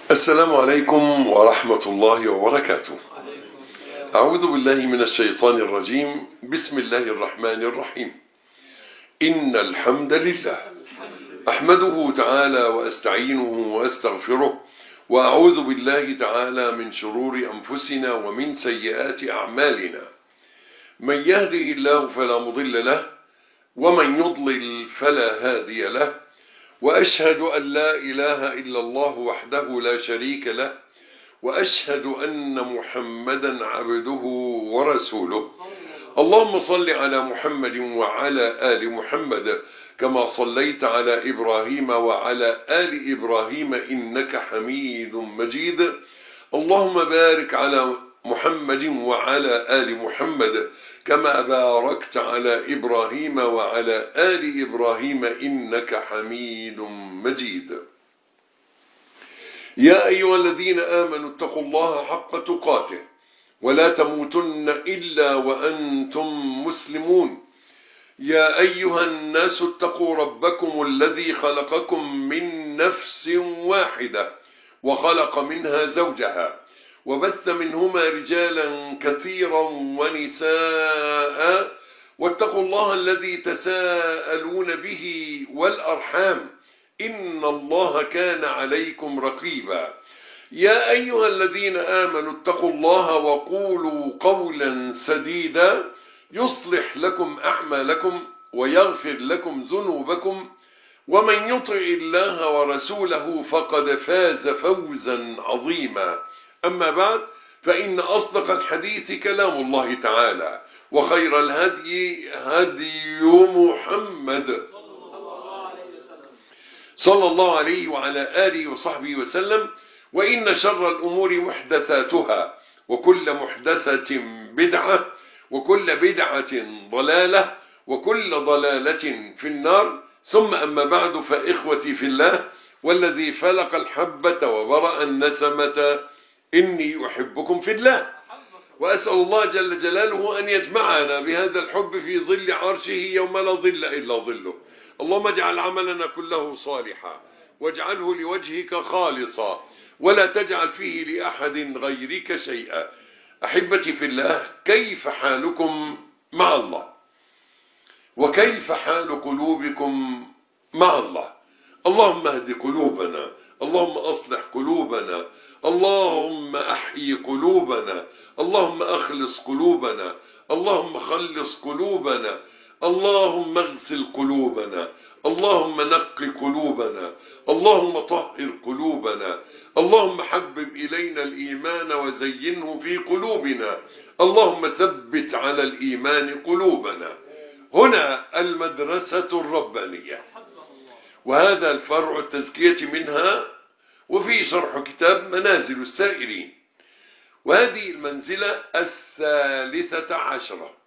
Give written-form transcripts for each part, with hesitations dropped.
السلام عليكم ورحمة الله وبركاته. أعوذ بالله من الشيطان الرجيم. بسم الله الرحمن الرحيم. إن الحمد لله أحمده تعالى وأستعينه وأستغفره، وأعوذ بالله تعالى من شرور أنفسنا ومن سيئات أعمالنا. من يهده الله فلا مضل له، ومن يضلل فلا هادي له، وأشهد أن لا إله إلا الله وحده لا شريك له، وأشهد أن محمدا عبده ورسوله. اللهم صل على محمد وعلى آل محمد كما صليت على إبراهيم وعلى آل إبراهيم إنك حميد مجيد. اللهم بارك على محمد وعلى آل محمد كما باركت على إبراهيم وعلى آل إبراهيم إنك حميد مجيد. يا أيها الذين آمنوا اتقوا الله حق تقاته ولا تموتن إلا وأنتم مسلمون. يا أيها الناس اتقوا ربكم الذي خلقكم من نفس واحدة وخلق منها زوجها وبث منهما رجالا كثيرا ونساء، واتقوا الله الذي تساءلون به والأرحام إن الله كان عليكم رقيبا. يا أيها الذين آمنوا اتقوا الله وقولوا قولا سديدا يصلح لكم أعمالكم ويغفر لكم ذنوبكم، ومن يطع الله ورسوله فقد فاز فوزا عظيما. أما بعد، فإن أصدق الحديث كلام الله تعالى، وخير الهدي هدي محمد صلى الله عليه وعلى آله وصحبه وسلم. وإن شر الأمور محدثاتها، وكل محدثة بدعة، وكل بدعة ضلالة، وكل ضلالة في النار. ثم أما بعد، فإخوتي في الله والذي فلق الحبة وبرأ النسمة إني أحبكم في الله، وأسأل الله جل جلاله أن يجمعنا بهذا الحب في ظل عرشه يوم لا ظل إلا ظله. اللهم اجعل عملنا كله صالحا، واجعله لوجهك خالصا، ولا تجعل فيه لأحد غيرك شيئا. أحبتي في الله، كيف حالكم مع الله؟ وكيف حال قلوبكم مع الله؟ اللهم اهد قلوبنا، اللهم أصلح قلوبنا، اللهم أحيي قلوبنا، اللهم أخلص قلوبنا، اللهم خلص قلوبنا، اللهم اغسل قلوبنا، اللهم نقي قلوبنا، اللهم طهر قلوبنا، اللهم حبب إلينا الإيمان وزينه في قلوبنا، اللهم ثبت على الإيمان قلوبنا. هنا المدرسة الربانية، وهذا الفرع التزكية منها، وفي شرح كتاب منازل السائرين. وهذه المنزلة 13،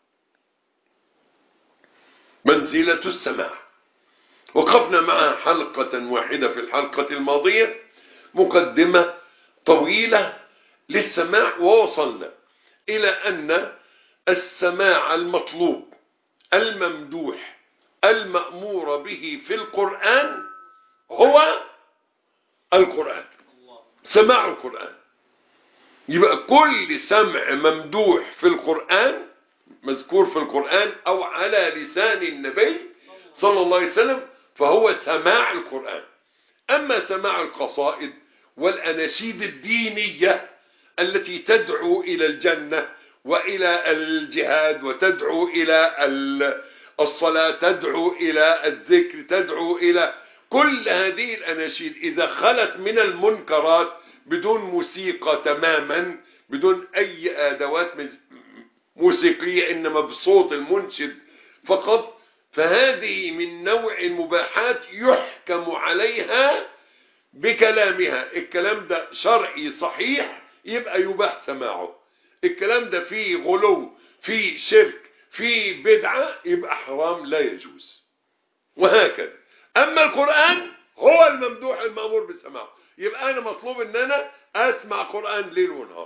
منزلة السماع. وقفنا معها حلقة واحدة في الحلقة الماضية، مقدمة طويلة للسماع، ووصلنا إلى أن السماع المطلوب الممدوح المأمور به في القرآن هو القرآن، سماع القرآن. يبقى كل سمع ممدوح في القرآن، مذكور في القرآن أو على لسان النبي صلى الله عليه وسلم، فهو سماع القرآن. أما سماع القصائد والأناشيد الدينية التي تدعو إلى الجنة وإلى الجهاد، وتدعو إلى الصلاة، تدعو إلى الذكر، تدعو إلى كل هذه الأناشيد، إذا خلت من المنكرات بدون موسيقى تماما، بدون أي أدوات موسيقية، إنما بصوت المنشد فقط، فهذه من نوع المباحات يحكم عليها بكلامها. الكلام ده شرعي صحيح يبقى يباح سماعه، الكلام ده فيه غلو، فيه شرك، فيه بدعة، يبقى حرام لا يجوز، وهكذا. أما القرآن هو الممدوح المأمور بسماعه، يبقى أنا مطلوب أن أنا أسمع قرآن ليل ونهار.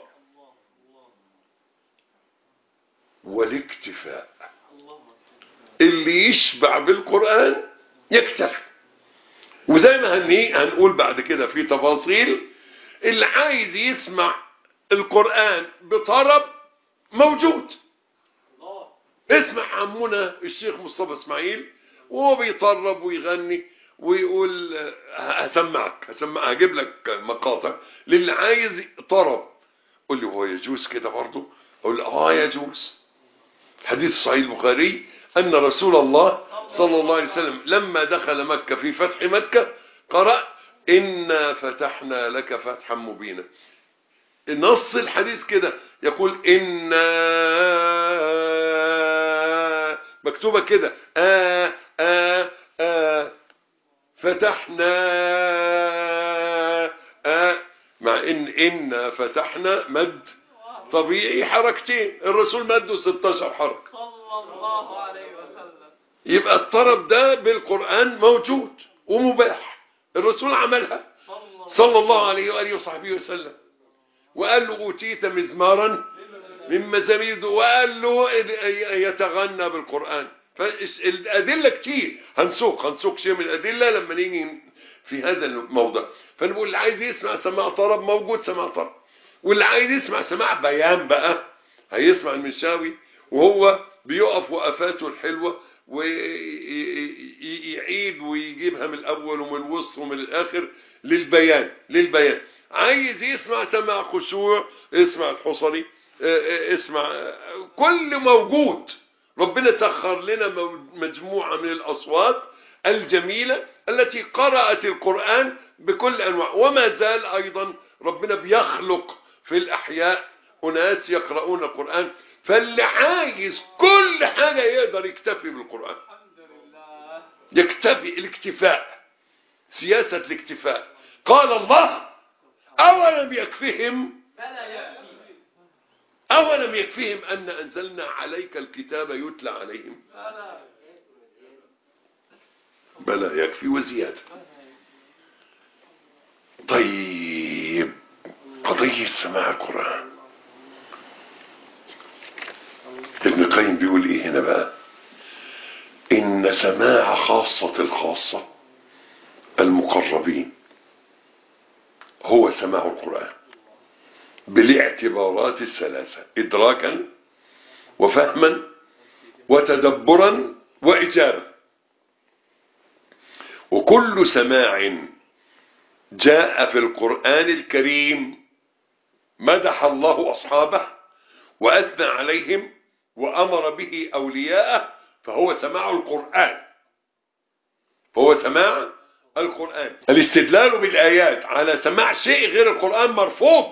والاكتفاء، اللي يشبع بالقرآن يكتفي. وزي ما هنقول بعد كده في تفاصيل، اللي عايز يسمع القرآن بطرب موجود. اسمع عمنا الشيخ مصطفى اسماعيل وهو بيطرب ويغني ويقول هسمعك هجيب لك مقاطع للي عايز طرب. قول لي هو يجوز كده برضه؟ اقول يجوز. حديث صحيح البخاري ان رسول الله صلى الله عليه وسلم لما دخل مكة في فتح مكة قرأ إنا فتحنا لك فتحا مبينا. النص الحديث كده يقول إنا مكتوبة كده فتحنا مع إنا فتحنا مد طبيعي حركتين، الرسول مده 16 حركة صلى الله عليه وسلم. يبقى الطرب ده بالقرآن موجود ومباح، الرسول عملها صلى الله عليه وآله وصحبه وسلم. وقال له أوتيت مزمارا من مزامير، وقال له يتغنى بالقرآن. فالأدلة كتير، هنسوق شيء من الأدلة لما نيجي في هذا الموضوع. فنقول اللي عايز يسمع سماع طرب موجود سماع طرب، واللي عايز يسمع سماع بيان بقى هيسمع المنشاوي وهو بيقف وقفاته الحلوة ويعيد ويجيبها من الأول ومن الوسط ومن الآخر للبيان. عايز يسمع سماع خشوع اسمع الحصري، اسمع كل موجود. ربنا سخر لنا مجموعة من الأصوات الجميلة التي قرأت القرآن بكل أنواع، وما زال أيضا ربنا بيخلق في الأحياء أناس يقرؤون القرآن. فاللي عايز كل حاجة يقدر يكتفي بالقرآن، يكتفي الاكتفاء، سياسة الاكتفاء. قال الله أولم يكفيهم أن أنزلنا عليك الكتاب يتلى عليهم. بلى يكفي وزيادة. طيب قضية سماع القرآن، ابن القيم بيقول ايه هنا بقى؟ ان سماع خاصة الخاصة المقربين هو سماع القرآن بالاعتبارات الثلاثة: ادراكا وفهما وتدبرا واجابة. وكل سماع جاء في القرآن الكريم مدح الله أصحابه وأثنى عليهم وأمر به أولياءه فهو سماع القرآن. الاستدلال بالآيات على سماع شيء غير القرآن مرفوض.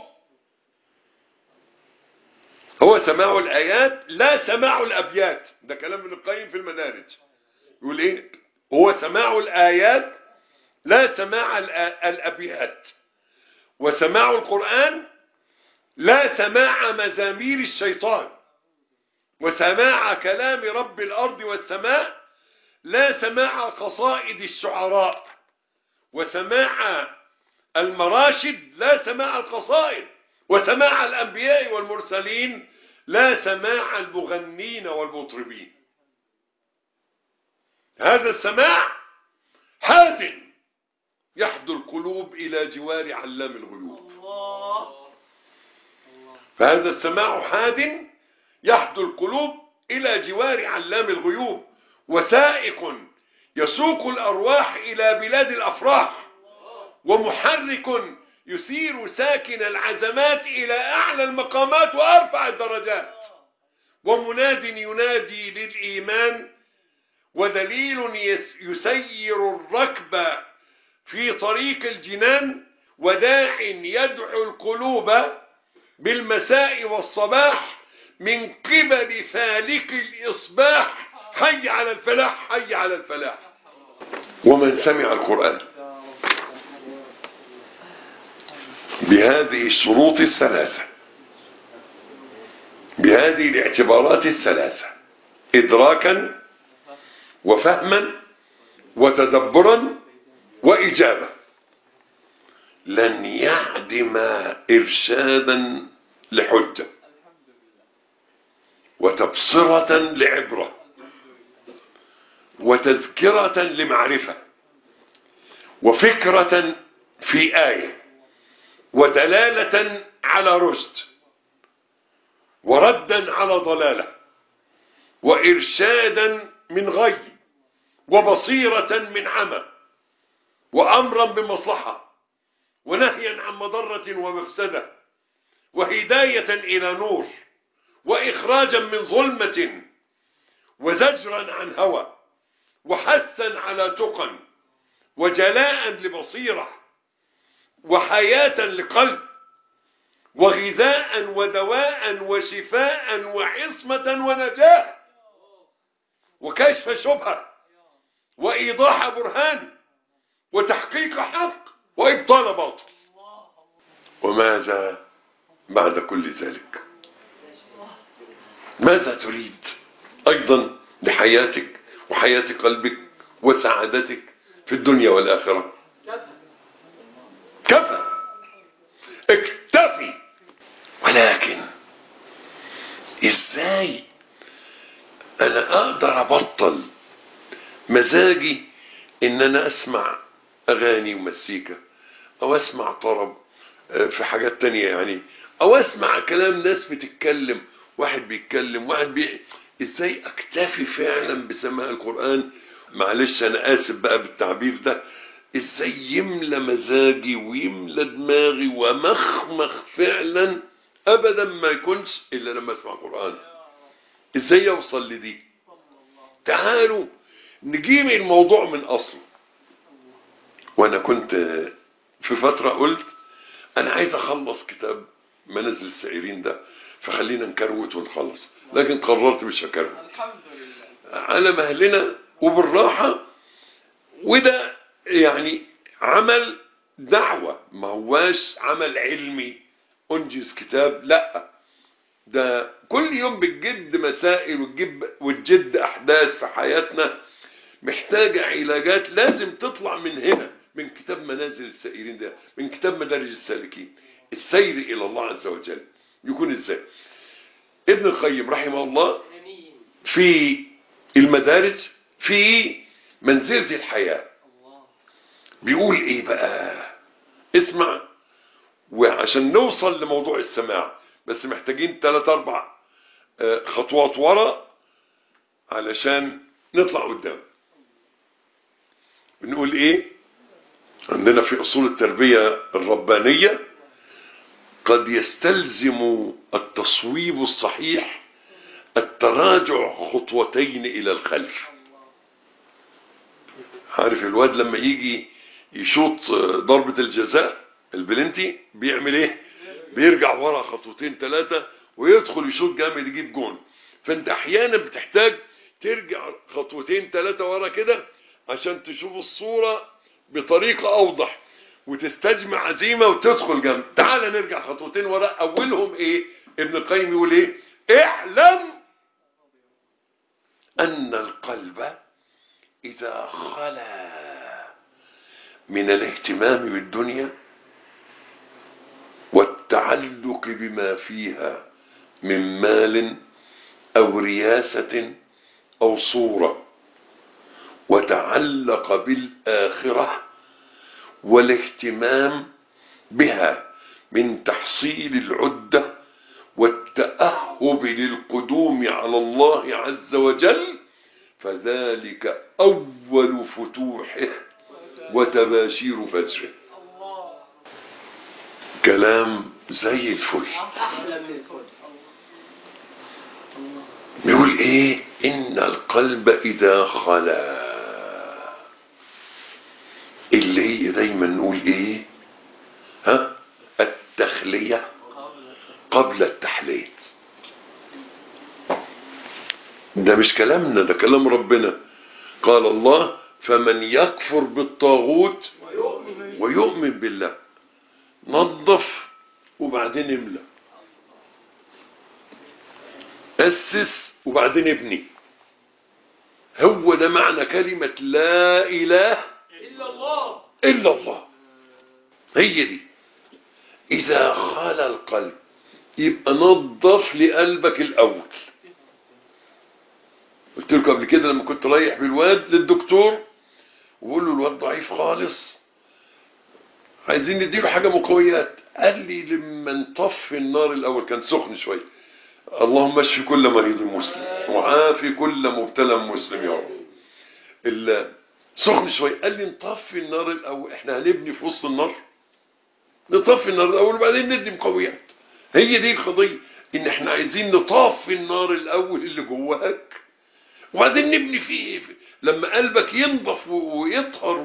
هو سماع الآيات لا سماع الأبيات. ده كلام ابن القيم في المدارج. يقول ايه؟ هو سماع الآيات لا سماع الأبيات. وسماع القرآن لا سماع مزامير الشيطان. وسماع كلام رب الأرض والسماء لا سماع قصائد الشعراء. وسماع المراشد لا سماع القصائد. وسماع الأنبياء والمرسلين لا سماع المغنين والمطربين. هذا السماع حاد يحدو القلوب إلى جوار علام الغيوب. فهذا السماع حاد يحدو القلوب إلى جوار علام الغيوب، وسائق يسوق الأرواح إلى بلاد الأفراح، ومحرك يثير ساكن العزمات إلى أعلى المقامات وأرفع الدرجات، ومناد ينادي للإيمان، ودليل يسير الركب في طريق الجنان، وداع يدعو القلوب بالمساء والصباح من قبل فالك الإصباح: حي على الفلاح، حي على الفلاح. ومن سمع القرآن بهذه الشروط الثلاثة، بهذه الاعتبارات الثلاثة: إدراكا وفهما وتدبرا وإجابة، لن يعدم إرشادا لحجة، وتبصرة لعبرة، وتذكرة لمعرفة، وفكرة في آية، ودلالة على رشد، وردا على ضلالة، وإرشادا من غي، وبصيرة من عمى، وأمرا بمصلحة، ونهيا عن مضرة ومفسدة، وهداية إلى نور، وإخراجا من ظلمة، وزجرا عن هوى، وحثا على تقى، وجلاء لبصيرة، وحياة لقلب، وغذاء ودواء وشفاء وعصمة ونجاة، وكشف شبهة، وإيضاح برهان، وتحقيق حق، وإبطال باطل. وماذا بعد كل ذلك؟ ماذا تريد أيضا لحياتك وحياة قلبك وسعادتك في الدنيا والآخرة؟ كفى، اكتفي. ولكن ازاي انا اقدر ابطل مزاجي ان انا اسمع اغاني ومزيكا، او اسمع طرب في حاجات تانية يعني، او اسمع كلام ناس بتتكلم، واحد بيتكلم ازاي اكتفي فعلا بسماع القرآن؟ معلش انا اسف بقى بالتعبير ده، ازاي يملى مزاجي ويملى دماغي ومخمخ فعلا ابدا ما يكونش الا لما اسمع قرآن؟ ازاي اوصل لدي؟ تعالوا نجيب الموضوع من اصله. وانا كنت في فترة قلت انا عايز اخلص كتاب منازل السائرين ده، فخلينا نكروت ونخلص، لكن قررت مش هكروت، على مهلنا وبالراحة. وده يعني عمل دعوة، ما هواش عمل علمي انجز كتاب، لا، ده كل يوم بتجد مسائل وتجد احداث في حياتنا محتاجة علاجات لازم تطلع من هنا، من كتاب منازل السائرين ده، من كتاب مدارج السالكين. السير الى الله عز وجل يكون ازاي؟ ابن القيم رحمه الله في المدارج في منزلة الحياة بيقول ايه بقى؟ اسمع، وعشان نوصل لموضوع السماع بس محتاجين 3-4 خطوات ورا علشان نطلع قدام. بنقول ايه؟ عندنا في اصول التربية الربانية قد يستلزم التصويب الصحيح التراجع خطوتين الى الخلف. عارف الواد لما يجي يشوط ضربة الجزاء البلنتي بيعمل ايه؟ بيرجع ورا 2-3 ويدخل يشوط جامد يجيب جون. فانت احيانا بتحتاج ترجع 2-3 ورا كده عشان تشوف الصورة بطريقة اوضح وتستجمع عزيمة وتدخل جامد. تعال نرجع 2 ورا. اولهم ايه؟ ابن القيم يقول ايه؟ اعلم ان القلب اذا خلا من الاهتمام بالدنيا والتعلق بما فيها من مال او رياسة او صورة، وتعلق بالآخرة والاهتمام بها من تحصيل العدة والتأهب للقدوم على الله عز وجل، فذلك أول فتوحه وتباشير فجره. كلام زي الفل. يقول ايه؟ ان القلب اذا خلا، اللي هي دايما نقول ايه؟ التخلية قبل التحلية. ده مش كلامنا، ده كلام ربنا. قال الله فمن يكفر بالطاغوت ويؤمن بالله. نظف وبعدين املى، أسس وبعدين ابني. هو ده معنى كلمة لا إله إلا الله. إلا الله هي دي. إذا خلا القلب يبقى نظف لقلبك الأول. قلت لكم قبل كده لما كنت رايح بالواد للدكتور وبقول له الواد ضعيف خالص، عايزين نديله حاجة مقويات. قال لي لما نطفي النار الأول، كان سخن شوية، اللهم اشف كل مريض مسلم وعافي كل مبتلى مسلم يا رب. سخن شوية، قال لي نطفي النار الأول، احنا هنبني في وسط النار، نطفي النار الأول وبعدين ندي مقويات. هي دي القضية، ان احنا عايزين نطفي النار الأول اللي جواك وبعدين نبني فيه لما قلبك ينضف ويطهر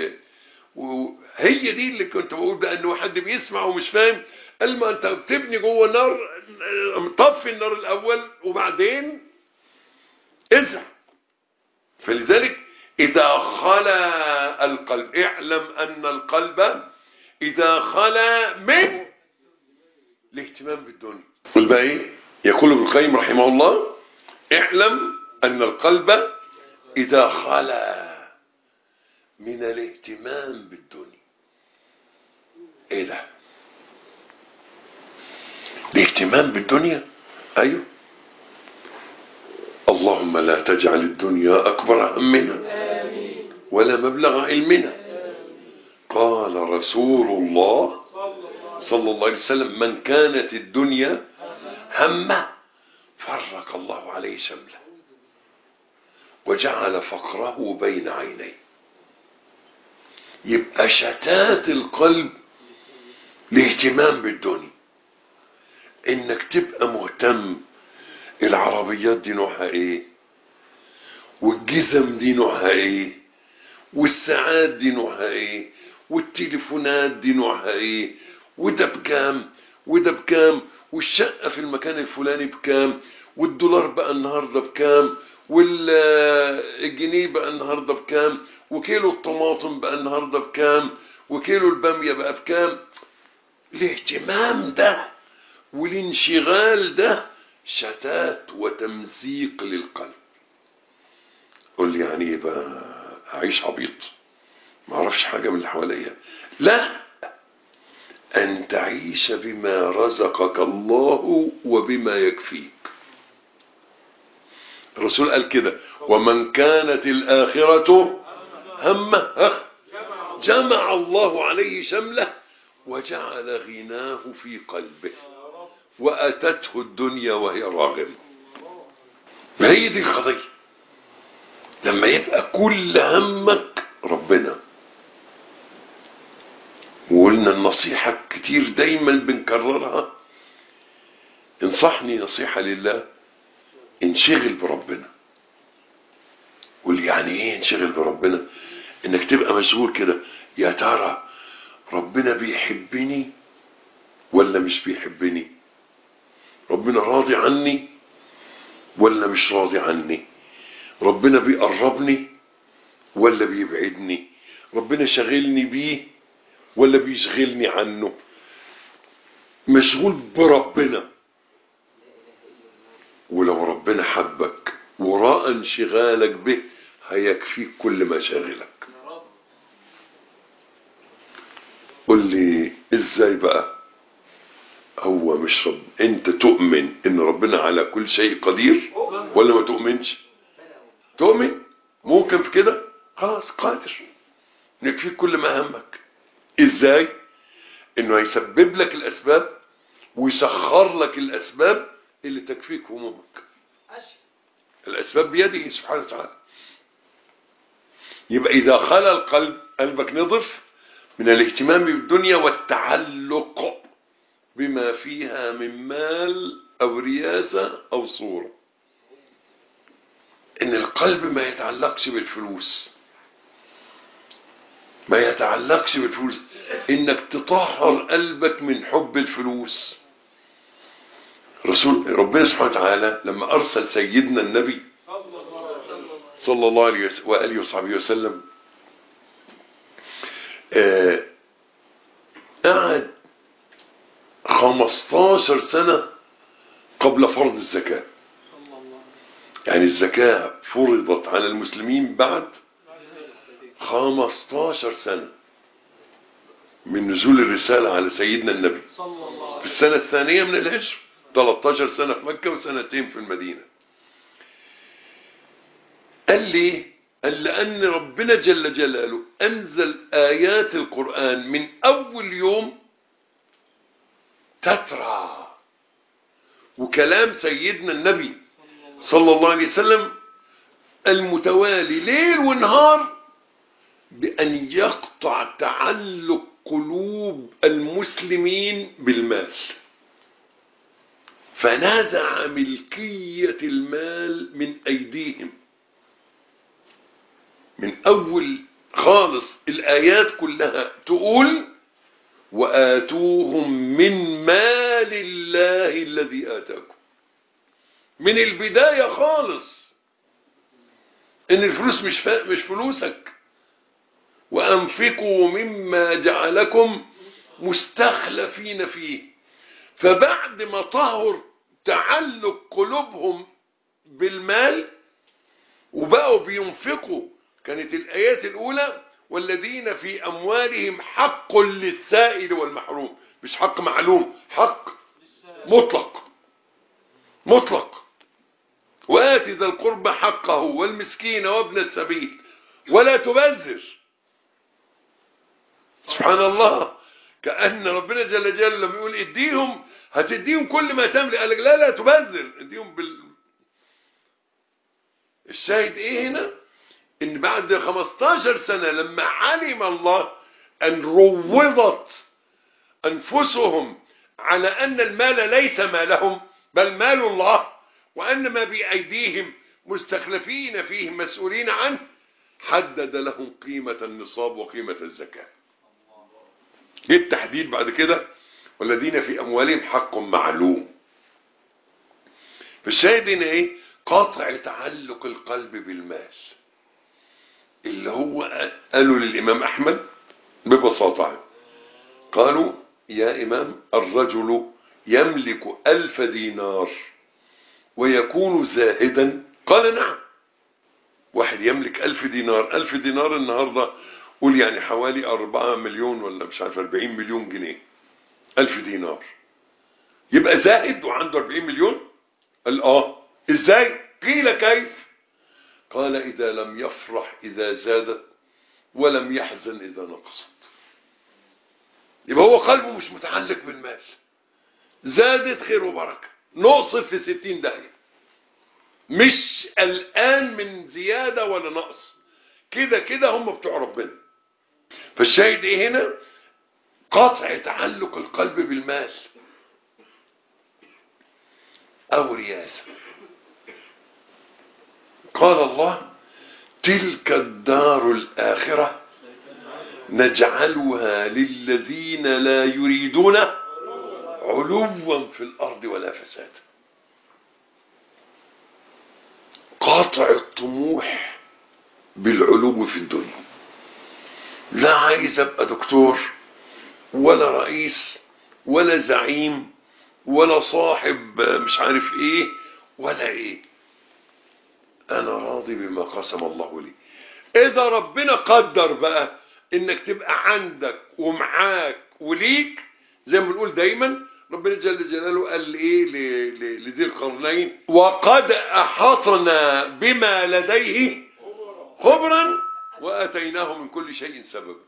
وهي دي اللي كنت بقول بقى انه حد بيسمع ومش فاهم. قال ما انت بتبني جوه النار، طفي النار الاول وبعدين ازرع. فلذلك اذا خلا القلب، اعلم ان القلب اذا خلا من الاهتمام بالدنيا. قل بقى ايه يقول ابن القيم رحمه الله؟ اعلم ان القلب اذا خلا من الاهتمام بالدنيا. ايه ده؟ الاهتمام بالدنيا، ايوه. اللهم لا تجعل الدنيا اكبر همنا ولا مبلغ علمنا. قال رسول الله صلى الله عليه وسلم: من كانت الدنيا همه فرق الله عليه شمله وجعل فقره بين عينيه. يبقى شتات القلب الاهتمام بالدنيا، انك تبقى مهتم العربيات دي نوعها ايه، والجزم دي نوعها ايه، والساعات دي نوعها ايه، والتليفونات دي نوعها ايه، وده بكام وده بكام، والشقة في المكان الفلاني بكام، والدولار بقى النهاردة بكام، والجنيه بقى النهاردة بكام، وكيلو الطماطم بقى النهاردة بكام، وكيلو البامية بقى بكام. الاهتمام ده والانشغال ده شتات وتمزيق للقلب. قل لي يعني ايه بقى؟ اعيش عبيط ما اعرفش حاجة من اللي حواليا؟ لا، ان تعيش بما رزقك الله وبما يكفيك. الرسول قال كده: ومن كانت الآخرة همه جمع الله عليه شمله وجعل غناه في قلبه وأتته الدنيا وهي راغمة. ما هي دي القضية. لما يبقى كل همك ربنا. وقلنا النصيحة كتير دايما بنكررها، انصحني نصيحة لله: انشغل بربنا. قول يعني ايه انشغل بربنا؟ انك تبقى مشغول كده، يا ترى ربنا بيحبني ولا مش بيحبني؟ ربنا راضي عني ولا مش راضي عني؟ ربنا بيقربني ولا بيبعدني؟ ربنا شغلني بيه ولا بيشغلني عنه؟ مشغول بربنا. ولو ربنا حبك وراء انشغالك به هيكفيك كل مشاغلك. قل لي ازاي بقى؟ هو مش انت تؤمن ان ربنا على كل شيء قدير ولا ما تؤمنش؟ تؤمن ممكن في كده، خلاص قادر نكفيك كل ما همك. ازاي؟ انه يسبب لك الاسباب ويسخر لك الاسباب اللي تكفيك همومك. الاسباب بيده سبحانه وتعالى. يبقى اذا خلى القلب، قلبك نضف من الاهتمام بالدنيا والتعلق بما فيها من مال او رياسة او صورة. ان القلب ما يتعلقش بالفلوس، ما يتعلقش بالفلوس، انك تطهر قلبك من حب الفلوس. ربنا سبحانه وتعالى لما ارسل سيدنا النبي صلى الله عليه وآله وصحبه وسلم، قعد 15 سنة قبل فرض الزكاة. يعني الزكاة فرضت على المسلمين بعد 15 سنة من نزول الرسالة على سيدنا النبي في السنة الثانية من الهجرة. 13 سنة في مكة وسنتين في المدينة. قال لي لأن ربنا جل جلاله أنزل آيات القرآن من أول يوم تترى، وكلام سيدنا النبي صلى الله عليه وسلم المتوالي ليل ونهار بأن يقطع تعلق قلوب المسلمين بالمال، فنزع ملكية المال من أيديهم. من أول خالص الآيات كلها تقول وآتوهم من مال الله الذي آتاكم. من البداية خالص إن الفلوس مش فلوسك، وأنفقوا مما جعلكم مستخلفين فيه. فبعد ما طهر تعلق قلوبهم بالمال وبقوا بينفقوا، كانت الآيات الأولى والذين في أموالهم حق للسائل والمحروم، مش حق معلوم، حق مطلق. وآت ذا القربى حقه والمسكين وابن السبيل ولا تبذر. سبحان الله، كأن ربنا جل جلاله لما يقول اديهم هتديهم كل ما تملك، قال لك لا تبذر، اديهم الشاهد ايه هنا؟ ان بعد 15 سنة لما علم الله ان روضت انفسهم على ان المال ليس مالهم بل مال الله، وان ما بايديهم مستخلفين فيه مسؤولين عنه، حدد لهم قيمة النصاب وقيمة الزكاة. جه التحديد بعد كده والذين في اموالهم حق معلوم. فالشاهد هنا ايه؟ قطع تعلق القلب بالمال، اللي هو قالوا للإمام أحمد ببساطة، قالوا يا إمام الرجل يملك 1000 دينار ويكون زاهدا؟ قال نعم. واحد يملك 1000 دينار، 1000 دينار النهاردة قول يعني حوالي 4 مليون ولا مش عارف 40 مليون جنيه. 1000 دينار يبقى زاهد وعنده 40 مليون؟ قال ازاي؟ قيل كيف؟ قال إذا لم يفرح إذا زادت ولم يحزن إذا نقصت. يبقى هو قلبه مش متعلق بالمال، زادت خير وبركة، نقصت في 60 داهية، مش قلقان من زيادة ولا نقص، كده هم بتوع ربنا. فالشاهد ايه هنا؟ قطع تعلق القلب بالمال أو رياسة. قال الله تلك الدار الآخرة نجعلها للذين لا يريدون علوا في الأرض ولا فساد. قاطع الطموح بالعلو في الدنيا، لا عايز ابقى دكتور ولا رئيس ولا زعيم ولا صاحب مش عارف ايه ولا ايه، انا راضي بما قسم الله لي. اذا ربنا قدر بقى انك تبقى عندك ومعاك وليك، زي ما بنقول دايما ربنا جل جلاله قال ايه لذي القرنين وقد احطنا بما لديه خبرا واتيناه من كل شيء سببا.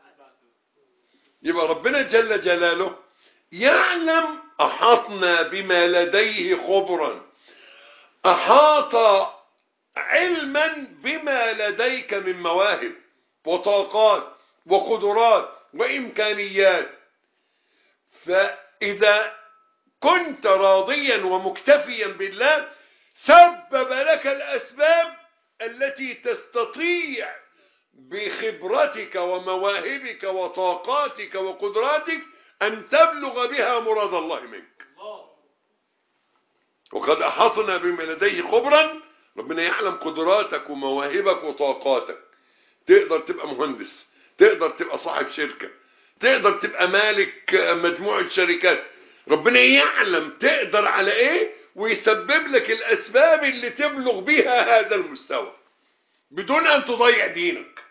يبقى ربنا جل جلاله يعلم احطنا بما لديه خبرا، احاط علما بما لديك من مواهب وطاقات وقدرات وامكانيات. فاذا كنت راضيا ومكتفيا بالله سبب لك الاسباب التي تستطيع بخبرتك ومواهبك وطاقاتك وقدراتك ان تبلغ بها مراد الله منك. وقد احطنا بما لديه خبرا، ربنا يعلم قدراتك ومواهبك وطاقاتك. تقدر تبقى مهندس، تقدر تبقى صاحب شركة، تقدر تبقى مالك مجموعة شركات، ربنا يعلم تقدر على ايه ويسبب لك الاسباب اللي تبلغ بها هذا المستوى بدون ان تضيع دينك.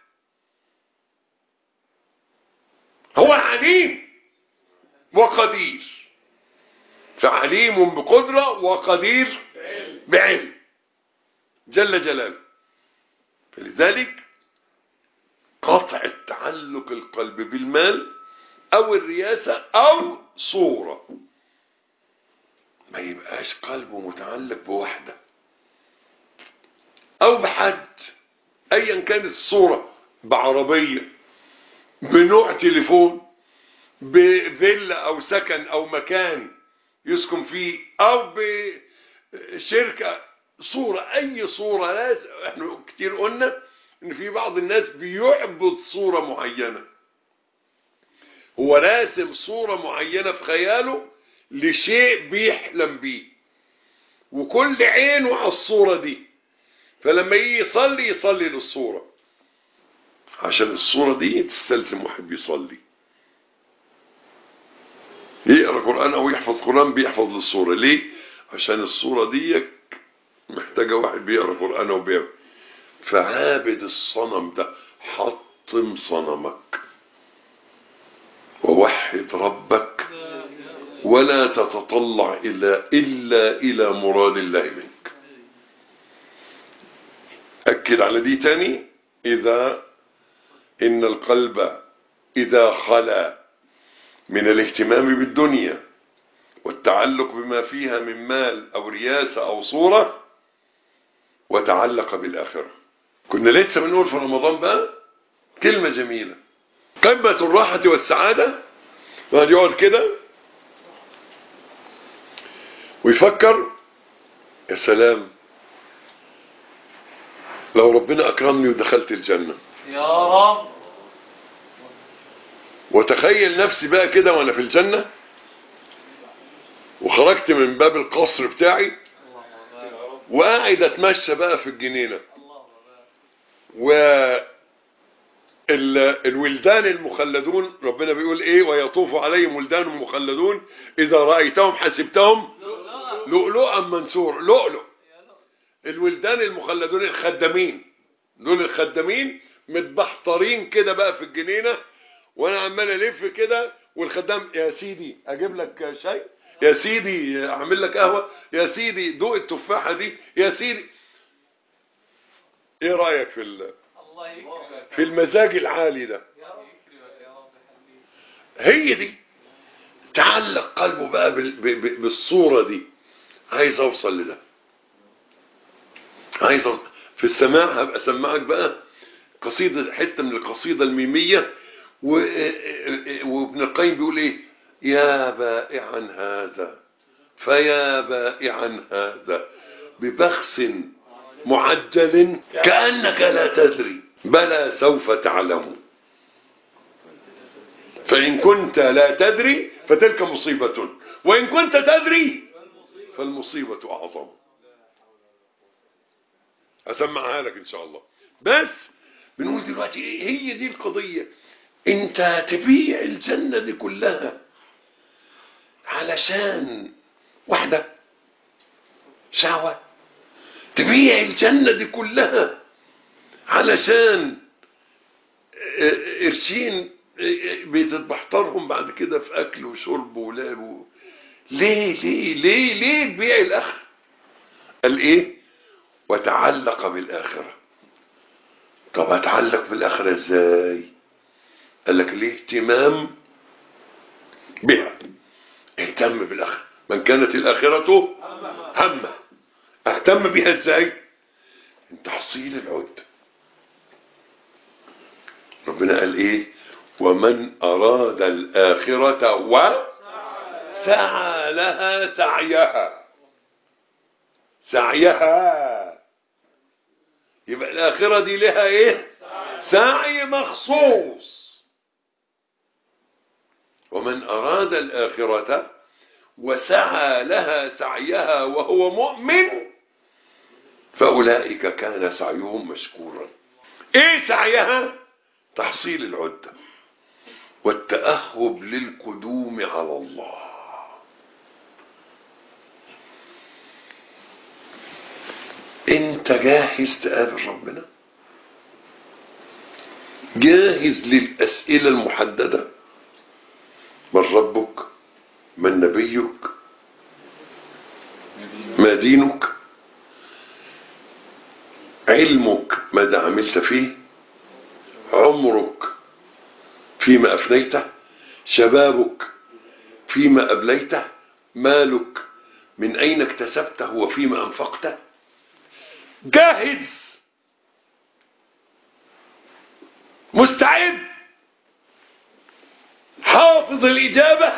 هو عليم وقدير، فعليم بقدرة وقدير بعلم جل جلاله. فلذلك قطع تعلق القلب بالمال او الرياسة او صورة، ما يبقاش قلبه متعلق بوحدة او بحد ايا كانت الصورة، بعربية، بنوع تليفون، بفيلا او سكن او مكان يسكن فيه، او بشركة، صورة، اي صورة. لازم احنا كتير قلنا ان في بعض الناس بيعبد صورة معينة، هو راسم صورة معينة في خياله لشيء بيحلم بيه، وكل عينه على الصورة دي، فلما يجي يصلي يصلي للصورة عشان الصورة دي تستلزم واحد بيصلي. يقرأ قرآن او يحفظ قرآن بيحفظ للصورة. ليه؟ عشان الصورة دي محتاجة واحد بيقرأ قرآن وبيعمل. فعابد الصنم ده حطم صنمك ووحد ربك ولا تتطلع إلا إلى مراد الله منك. أكد على دي تاني. إن القلب إذا خلا من الاهتمام بالدنيا والتعلق بما فيها من مال أو رياسة أو صورة وتعلق بالآخرة. كنا لسه بنقول في رمضان بقى كلمة جميلة، قمة الراحة والسعادة. واحد يقعد كده ويفكر يا سلام لو ربنا أكرمني ودخلت الجنة يا رب، وتخيل نفسي بقى كده وأنا في الجنة وخرجت من باب القصر بتاعي وقاعد أتمشى بقى في الجنينة، والولدان المخلدون ربنا بيقول ايه؟ ويطوف عليهم ولدان مخلدون اذا رأيتهم حسبتهم لؤلؤا منثورا. لؤلؤ. الولدان المخلدون الخدامين، دول الخدامين متبحترين كده بقى في الجنينة، وانا عمال الف كده والخدام يا سيدي اجيب لك شاي، يا سيدي اعمل لك قهوة، يا سيدي دوق التفاحة دي، يا سيدي. ايه رأيك في المزاج العالي ده؟ هي دي تعلق قلبه بقى بالصورة دي. عايز اوصل لده، عايز اوصل في السماع. هبقى اسمعك بقى قصيدة، حتة من القصيدة الميمية، وابن القيم بيقول ايه؟ يا بائعا هذا فيا بائعا هذا ببخس معجل كأنك لا تدري بلى سوف تعلم، فإن كنت لا تدري فتلك مصيبة، وإن كنت تدري فالمصيبة أعظم. أسمعها لك إن شاء الله. بس بنقول دلوقتي هي دي القضية. أنت تبيع الجنة دي كلها علشان واحدة شهوة؟ تبيع الجنة دي كلها علشان قرشين بتتبحترهم بعد كده في أكل وشرب ولعب؟ ليه ليه ليه ليه تبيع الآخرة؟ قال إيه؟ وتعلق بالآخرة. طب أتعلق بالآخرة إزاي؟ قال لك الاهتمام بها. اهتم بالآخرة. من كانت الآخرة همه. اهتم بها إزاي؟ من تحصيل العد. ربنا قال إيه؟ ومن أراد الآخرة وسعى لها سعيها. سعيها. يبقى الآخرة دي لها إيه؟ سعي مخصوص. ومن أراد الآخرة وسعى لها سعيها وهو مؤمن فأولئك كان سعيهم مشكورا. إيه سعيها؟ تحصيل العدة والتأهب للقدوم على الله. انت جاهز تقابل ربنا؟ جاهز للأسئلة المحددة؟ من ربك؟ من نبيك؟ ما دينك؟ علمك ماذا عملت فيه، عمرك فيما أفنيته، شبابك فيما أبليته، مالك من أين اكتسبته وفيما أنفقته. جاهز، مستعد، حافظ الإجابة.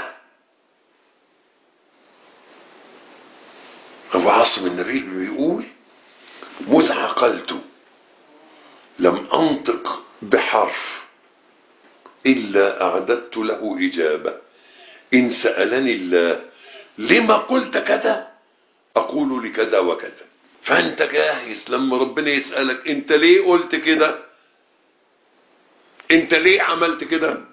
أبو عاصم النبيل بيقول: مذ عقلت لم أنطق بحرف إلا أعددت له إجابة. إن سألني الله لما قلت كذا أقول لكذا وكذا. فأنت جاهز لما ربنا يسألك أنت ليه قلت كده، أنت ليه عملت كده.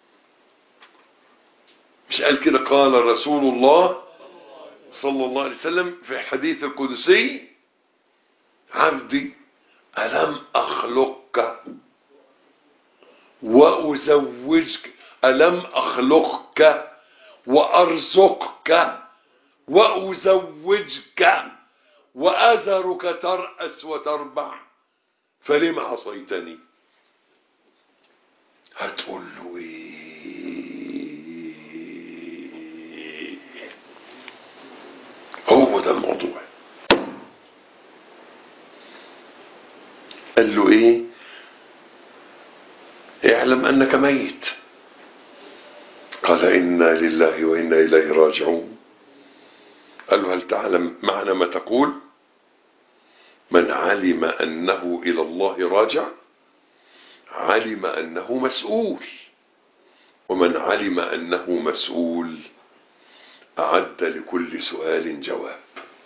مش قال كده قال رسول الله صلى الله عليه وسلم في الحديث القدسي: عبدي ألم أخلقك وأزوجك، ألم أخلقك وأرزقك وأزوجك وأذرك ترأس وتربع فلما عصيتني. هتقول له ايه؟ هو ده الموضوع. قال له ايه؟ اعلم انك ميت. قال انا لله وانا اليه راجعون. قال له هل تعلم معنى ما تقول؟ من علم انه الى الله راجع علم انه مسؤول، ومن علم انه مسؤول اعد لكل سؤال جواب.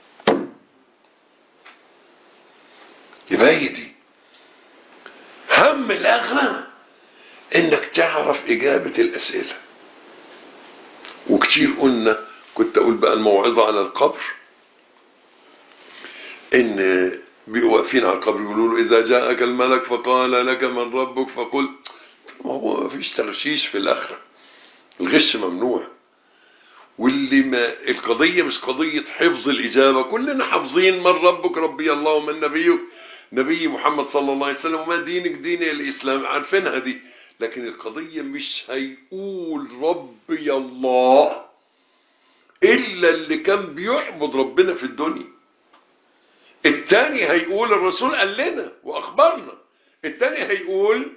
يبقى دي هم الاخره، انك تعرف اجابه الاسئله. وكتير قلنا، كنت اقول بقى الموعظه على القبر، ان بيبقوا واقفين على القبر يقولوا له اذا جاءك الملك فقال لك من ربك فقل. ما هو ما فيش تغشيش في الاخره، الغش ممنوع. واللي ما القضيه مش قضيه حفظ الاجابه، كلنا حافظين من ربك ربي الله ومن نبيك نبي محمد صلى الله عليه وسلم وما دينك دين الاسلام، عارفينها دي. لكن القضيه مش هيقول ربي الله الا اللي كان بيعبد ربنا في الدنيا. التاني هيقول الرسول قال لنا واخبرنا. التاني هيقول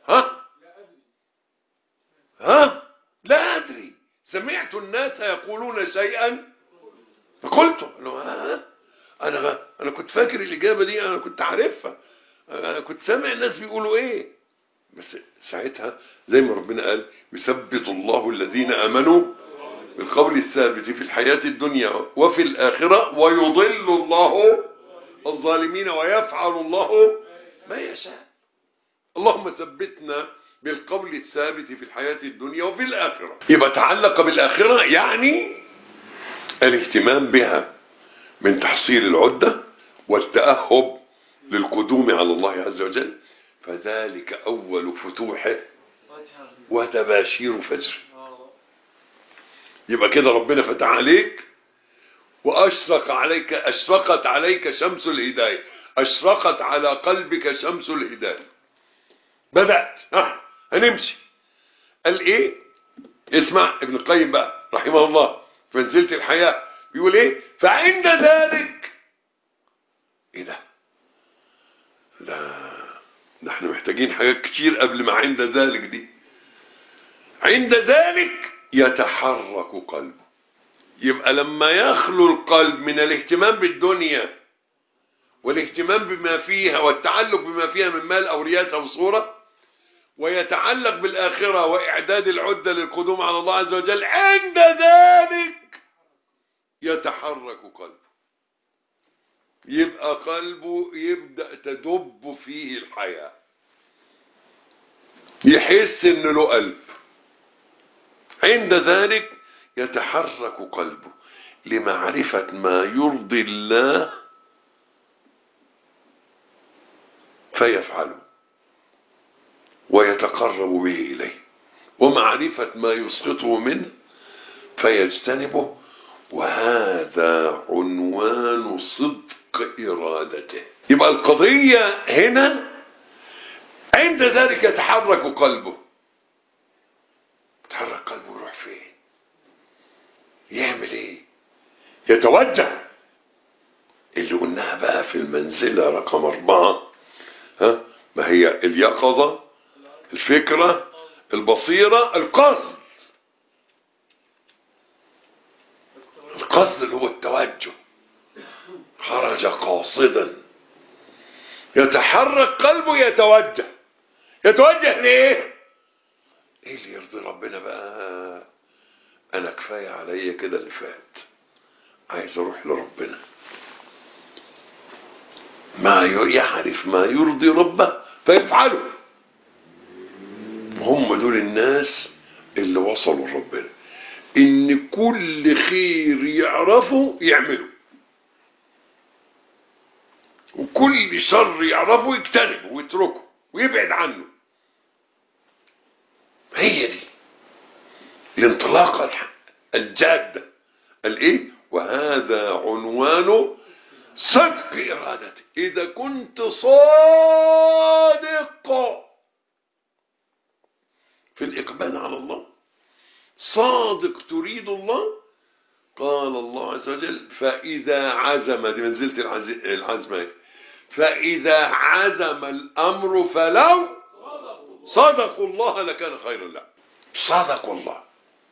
لا ادري سمعت الناس يقولون شيئا فقلت انا كنت فاكر الاجابه دي، انا كنت عارفها، انا كنت سامع الناس بيقولوا ايه. بس ساعتها زي ما ربنا قال: يثبت الله الذين امنوا بالقول الثابت في الحياه الدنيا وفي الاخره ويضل الله الظالمين ويفعل الله ما يشاء. اللهم ثبتنا بالقول الثابت في الحياة الدنيا وفي الآخرة. يبقى تعلق بالآخرة يعني الاهتمام بها من تحصيل العدة والتأهب للقدوم على الله عز وجل. فذلك أول فتوحه وتباشير فجره. يبقى كده ربنا فتح عليك أشرقت عليك شمس الهداية، أشرقت على قلبك شمس الهداية. بدأت هنمشي. قال ايه؟ اسمع ابن القيم بقى رحمه الله في منزلة الحياة بيقول ايه؟ فعند ذلك ايه ده احنا محتاجين حاجات كتير قبل ما عند ذلك دي. عند ذلك يتحرك قلبه. يبقى لما يخلو القلب من الاهتمام بالدنيا والاهتمام بما فيها والتعلق بما فيها من مال او رياسة او صورة، ويتعلق بالآخرة وإعداد العدة للقدوم على الله عز وجل، عند ذلك يتحرك قلبه. يبقى قلبه يبدأ تدب فيه الحياة، يحس إن له قلب. عند ذلك يتحرك قلبه لمعرفة ما يرضي الله فيفعله ويتقرب به إليه، ومعرفة ما يسقطه منه فيجتنبه. وهذا عنوان صدق إرادته. يبقى القضية هنا عند ذلك يتحرك قلبه. يتحرك قلبه يروح فين؟ يعمل ايه؟ يتوجه. اللي قلناها بقى في المنزلة رقم 4. ما هي اليقظة، الفكرة، البصيرة، القصد. القصد اللي هو التوجه. خرج قاصدا، يتحرك قلبه، يتوجه. يتوجه ليه؟ ايه اللي يرضي ربنا بقى؟ انا كفاية عليا كده اللي فات، عايز اروح لربنا. ما يعرف ما يرضي ربه فيفعله. هم دول الناس اللي وصلوا لربنا، ان كل خير يعرفوا يعملوا، وكل شر يعرفوا يجتنبوا ويتركوا ويبعد عنه. هي دي الانطلاقة الجادة. الايه؟ وهذا عنوان صدق ارادتك. اذا كنت صادق في الاقبال على الله، صادق تريد الله، قال الله عز وجل فاذا عزم، دي منزلة العزم، فاذا عزم الامر فلو صدقوا الله لكان خيرا لهم. صدقوا الله.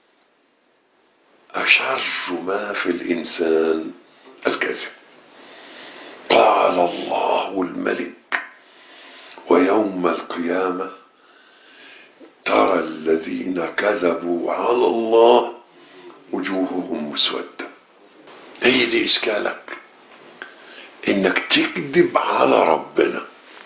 أشر ما في الإنسان الكذب. قال الله الملك ويوم القيامة ترى الذين كذبوا على الله وجوههم مسودة. هي دي إشكالك، إنك تكذب على ربنا،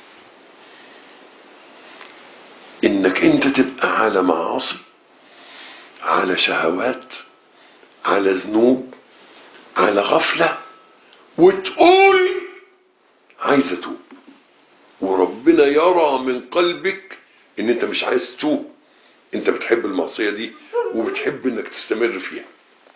إنك أنت تبقى على معاصي، على شهوات، على ذنوب، على غفلة، وتقول عايز اتوب، وربنا يرى من قلبك ان انت مش عايز تتوب، انت بتحب المعصية دي وبتحب انك تستمر فيها.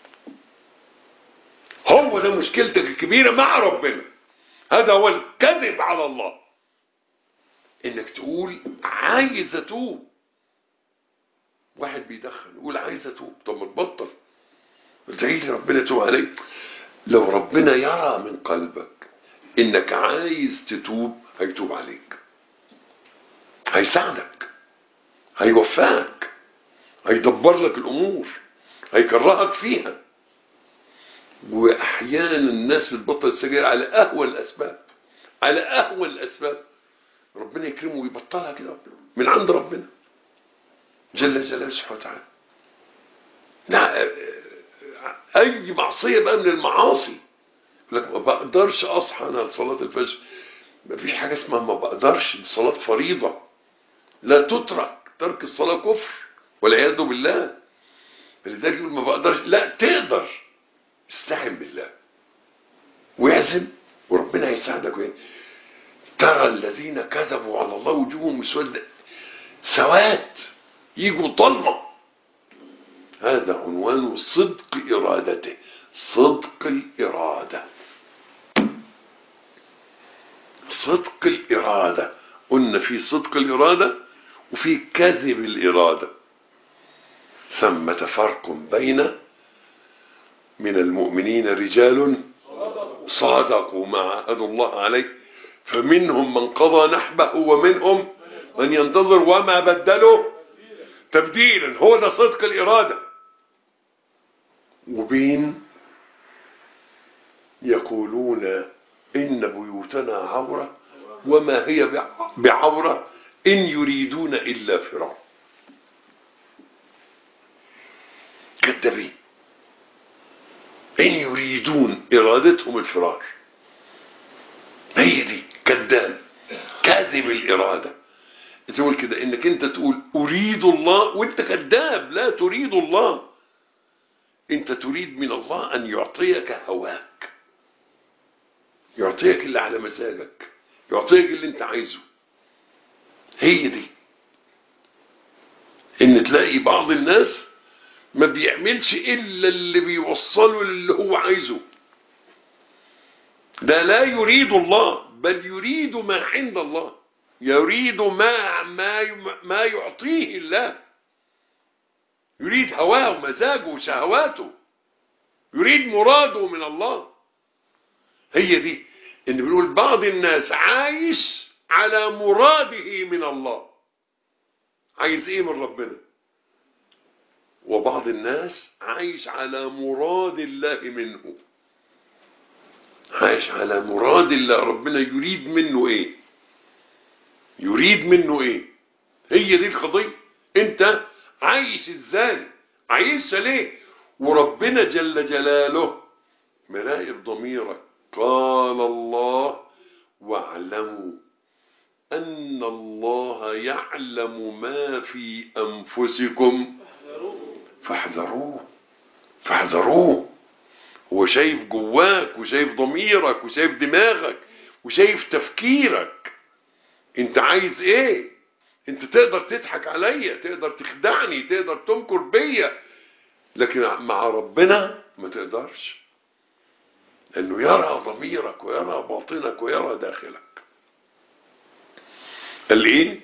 هو ده مشكلتك الكبيرة مع ربنا. هذا هو الكذب على الله، انك تقول عايز اتوب. واحد بيدخن يقول عايز اتوب، طب ما تبطل، ادعي لي ربنا يتوب عليك. لو ربنا يرى من قلبك انك عايز تتوب هيتوب عليك، هيساعدك، هيوفقك، هيدبر لك الامور، هيكرهك فيها. واحيانا الناس بتبطل السجاير على اهون الاسباب، على اهون الاسباب، ربنا يكرمه ويبطلها كده من عند ربنا جل جلاله سبحانه وتعالى. لا، اي معصيه بقى من المعاصي يقول لك ما بقدرش اصحى انا لصلاه الفجر. ما فيش حاجه اسمها ما بقدرش، الصلاه فريضه لا تترك، ترك الصلاه كفر والعياذ بالله. فلذلك يقول ما بقدرش، لا تقدر، استعن بالله واعزم وربنا هيساعدك. ترى الذين كذبوا على الله وجوههم مسودة، سواد، يجوا ضلمه. هذا عنوان صدق ارادته، صدق الاراده. صدق الاراده، قلنا في صدق الاراده وفي كذب الاراده. ثمة فرق بين من المؤمنين رجال صادقوا ما عاهدوا الله عليه فمنهم من قضى نحبه ومنهم من ينتظر وما بدلوا تبديلا. هو ده صدق الإرادة. وبين يقولون إن بيوتنا عورة وما هي بعورة إن يريدون إلا فرارا. كذابين، إن يريدون، إرادتهم الفرار. هي دي كذاب، كاذب الإرادة. تقول كده إنك أنت تقول أريد الله وأنت كذاب، لا تريد الله. أنت تريد من الله أن يعطيك هواك، يعطيك اللي على مزاجك، يعطيك اللي أنت عايزه. هي دي. إن تلاقي بعض الناس ما بيعملش إلا اللي بيوصله للي هو عايزه، ده لا يريد الله، بل يريد ما عند الله، يريد ما يعطيه الله، يريد هواه ومزاجه وشهواته، يريد مراده من الله. هي دي ان بنقول بعض الناس عايش على مراده من الله، عايز ايه من ربنا، وبعض الناس عايش على مراد الله منه، عايش على مراد الله، ربنا يريد منه ايه، يريد منه ايه. هي دي القضية. انت عايش ازاي، عايش ليه، وربنا جل جلاله مراقب ضميرك. قال الله واعلموا أن الله يعلم ما في أنفسكم فاحذروه. فاحذروه. هو شايف جواك وشايف ضميرك وشايف دماغك وشايف تفكيرك. انت عايز ايه؟ انت تقدر تضحك عليا، تقدر تخدعني، تقدر تمكر بيا، لكن مع ربنا ما تقدرش، لأنه يرى ضميرك ويرى باطنك ويرى داخلك. قال ايه؟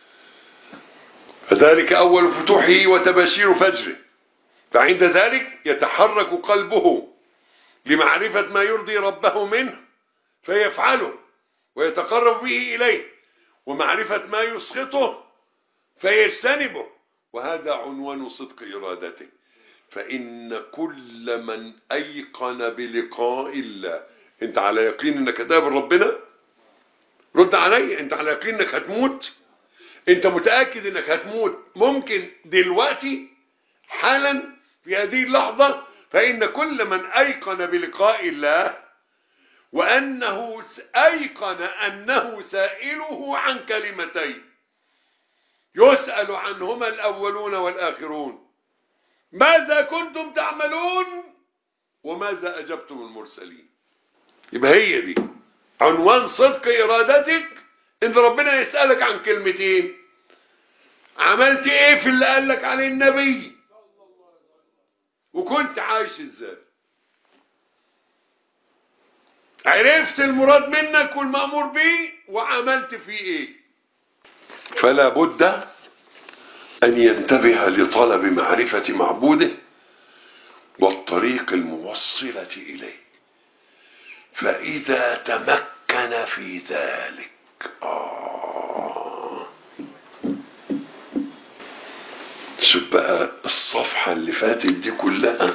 فذلك أول فتوحه وتباشير فجره، فعند ذلك يتحرك قلبه لمعرفة ما يرضي ربه منه فيفعله ويتقرب به إليه، ومعرفة ما يسخطه فيجتنبه، وهذا عنوان صدق إرادته. فإن كل من أيقن بلقاء الله، أنت على يقين أنك هتقابل ربنا؟ رد علي، أنت على يقين أنك هتموت؟ أنت متأكد أنك هتموت ممكن دلوقتي حالا في هذه اللحظة؟ فإن كل من أيقن بلقاء الله وأنه أيقن أنه سائله عن كلمتين يسأل عنهما الأولون والآخرون: ماذا كنتم تعملون وماذا أجبتم المرسلين. يبقى هي دي عنوان صدق إرادتك، إن ربنا يسألك عن كلمتين: عملت إيه في اللي قالك عليه النبي، وكنت عايش إزاي، عرفت المراد منك والمأمور به وعملت فيه إيه. فلا بد أن ينتبه لطلب معرفة معبوده والطريق الموصلة إليه، فإذا تمكن في ذلك شوف بقى الصفحة اللي فاتت دي كلها،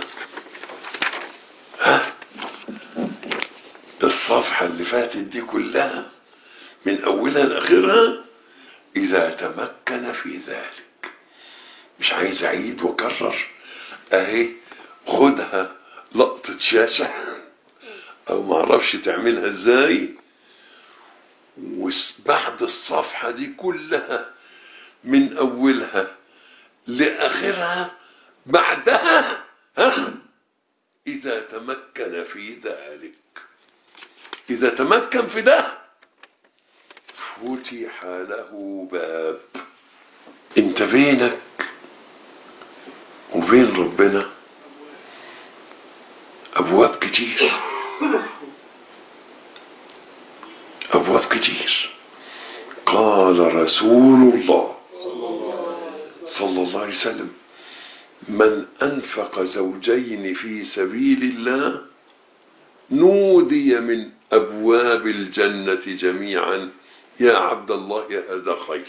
الصفحة اللي فاتت دي كلها من أولها لآخرها: إذا تمكن في ذلك. مش عايز أعيد وأكرر، أهي خدها لقطة شاشة أو معرفش تعملها إزاي، وبعد الصفحة دي كلها من أولها لآخرها بعدها إذا تمكن في ذلك. إذا تمكن في ده فتح له باب. انت بينك وبين ربنا أبواب كتير، أبواب كتير. قال رسول الله صلى الله عليه وسلم: من أنفق زوجين في سبيل الله نودي من أبواب الجنة جميعا: يا عبد الله هذا خير.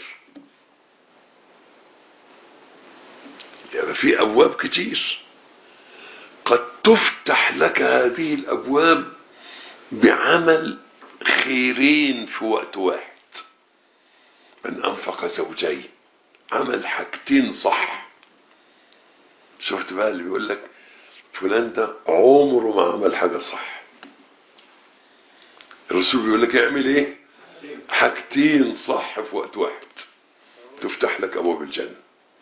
يعني في أبواب كتير قد تفتح لك هذه الأبواب بعمل خيرين في وقت واحد. من أنفق زوجين، عمل حاجتين صح. شفت بقى اللي بيقول لك فلان ده عمره ما عمل حاجة صح، الرسول بيقول لك اعمل ايه؟ حاجتين صح في وقت واحد تفتح لك أبواب الجنة.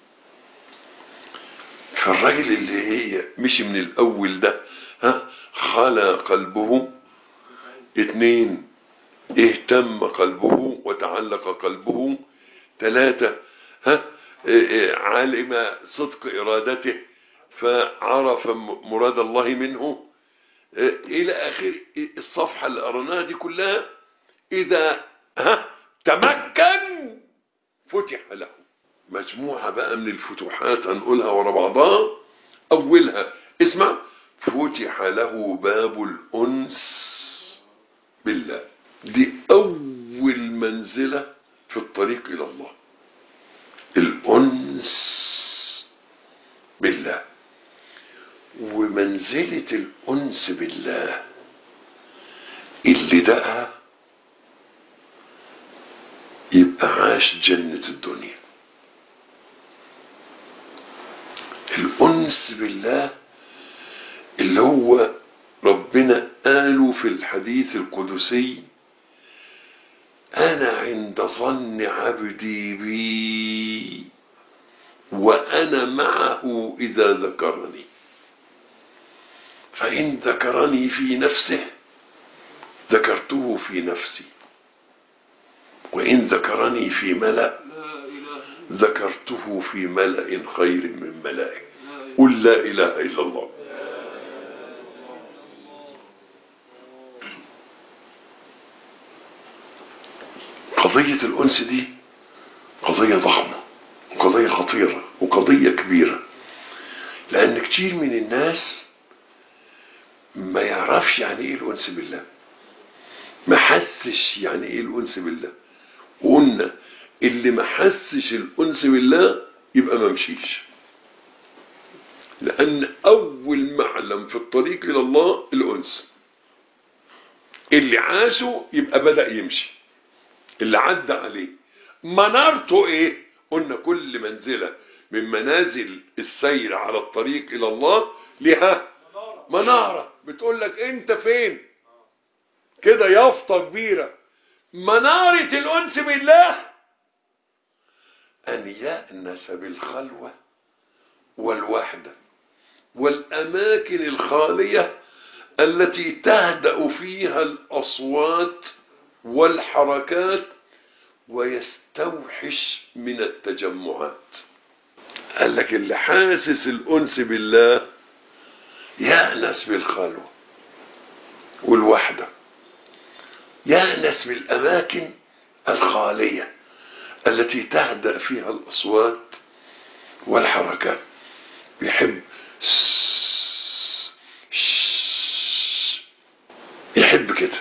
فالراجل اللي هي مشي من الأول ده خلى قلبه، 2 اهتم قلبه وتعلق قلبه، 3 علم صدق إرادته فعرف مراد الله منه، إلى آخر الصفحة اللي قرناها دي كلها. إذا تمكن فتح له. مجموعة بقى من الفتوحات هنقولها ورا بعضها. أولها اسمع: فتح له باب الأنس بالله. دي أول منزلة في الطريق إلى الله، الأنس بالله. ومنزلة الأنس بالله اللي دقها يبقى عاش جنة الدنيا. الأنس بالله اللي هو ربنا قاله في الحديث القدسي: أنا عند ظن عبدي بي وأنا معه إذا ذكرني، فإن ذكرني في نفسه ذكرته في نفسي، وإن ذكرني في ملأ ذكرته في ملأ خير من ملائه. قل لا إله إلا الله. قضية الأنس دي قضية ضخمة وقضية خطيرة وقضية كبيرة، لأن كتير من الناس ما يعرفش يعني إيه الأنس بالله، ما حسش يعني إيه الأنس بالله. وقلنا اللي ما حسش الأنس بالله يبقى ما مشيش، لأن أول معلم في الطريق إلى الله الأنس. اللي عاشه يبقى بدأ يمشي، اللي عدى عليه منارته إيه؟ قلنا كل منزلة من منازل السير على الطريق إلى الله لها منارة بتقول لك أنت فين، كده يافطة كبيرة. منارة الأنس بالله أن يأنس بالخلوة والوحدة والأماكن الخالية التي تهدأ فيها الأصوات والحركات ويستوحش من التجمعات. قال لك اللي حاسس الأنس بالله يأنس بالخلوة والوحدة، يأنس بالأماكن الخالية التي تهدأ فيها الأصوات والحركات. بيحب يحب كده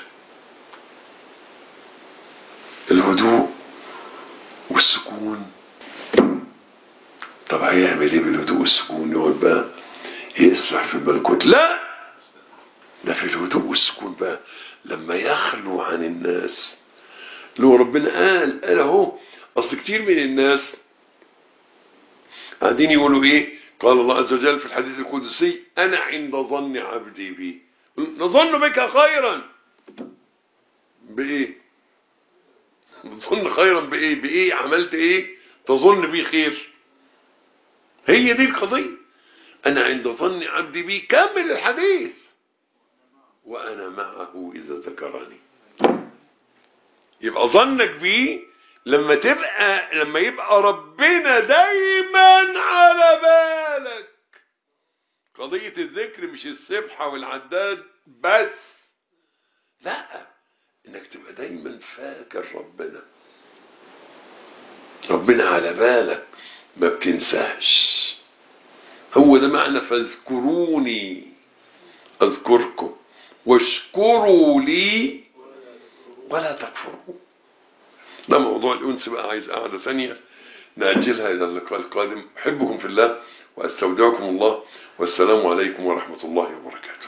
الهدوء والسكون. طب هيعمل ايه بالهدوء والسكون؟ يقعد بقى يسرح في الملكوت؟ لا، ده في الهدوء والسكون بقى لما يخلو عن الناس. لو ربنا قال اهو، اصل كتير من الناس قاعدين يقولوا ايه؟ قال الله عز وجل في الحديث القدسي: انا عند ظن عبدي بي، نظن بك خيرا. بايه؟ تظن خيرا بايه؟ بايه عملت ايه تظن بيه خير؟ هي دي القضية. انا عند ظن عبدي بي، كمل الحديث: وانا معه اذا ذكرني. يبقى ظنك بيه لما يبقى ربنا دايما على بالك. قضية الذكر مش السبحة والعداد بس، لا، انك تبقى دايما فاكر ربنا على بالك، ما بتنساش. هو ده معنى فاذكروني اذكركم واشكروا لي ولا تكفروا. ده موضوع الأنس بقى عايز قعدة ثانية نأجلها إلى اللقاء القادم. أحبكم في الله وأستودعكم الله، والسلام عليكم ورحمة الله وبركاته.